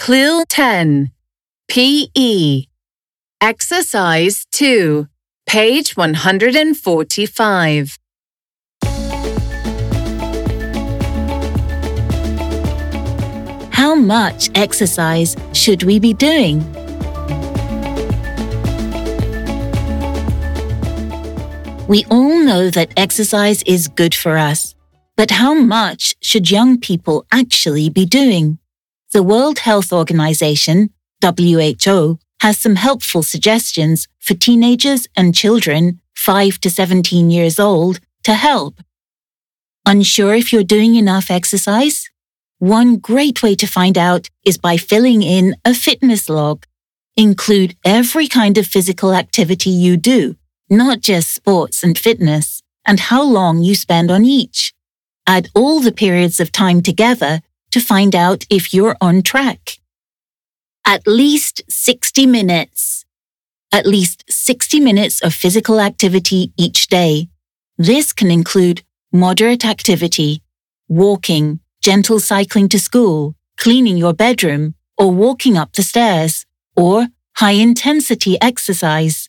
Clue 10. PE. Exercise 2, page 145. How much exercise should we be doing? We all know that exercise is good for us, but how much should young people actually be doing? The World Health Organization, WHO, has some helpful suggestions for teenagers and children 5 to 17 years old to help. Unsure if you're doing enough exercise? One great way to find out is by filling in a fitness log. Include every kind of physical activity you do, not just sports and fitness, and how long you spend on each. Add all the periods of time together to find out if you're on track. At least 60 minutes. At least 60 minutes of physical activity each day. This can include moderate activity, walking, gentle cycling to school, cleaning your bedroom, or walking up the stairs, or high-intensity exercise.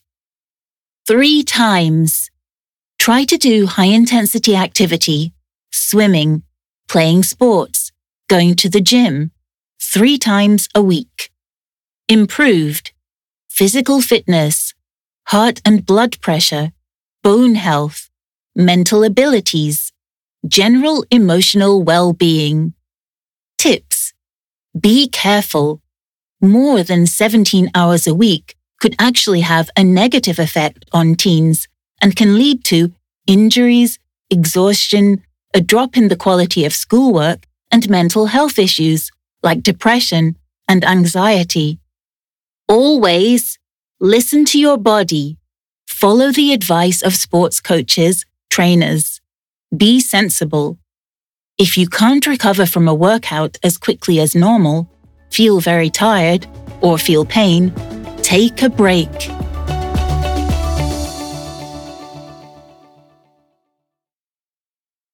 3 times. Try to do high-intensity activity, swimming, playing sports, going to the gym, 3 times a week. Improved. Physical fitness, heart and blood pressure, bone health, mental abilities, general emotional well-being. Tips. Be careful. More than 17 hours a week could actually have a negative effect on teens and can lead to injuries, exhaustion, a drop in the quality of schoolwork, and mental health issues like depression and anxiety. Always listen to your body. Follow the advice of sports coaches, trainers. Be sensible. If you can't recover from a workout as quickly as normal, feel very tired, or feel pain, take a break.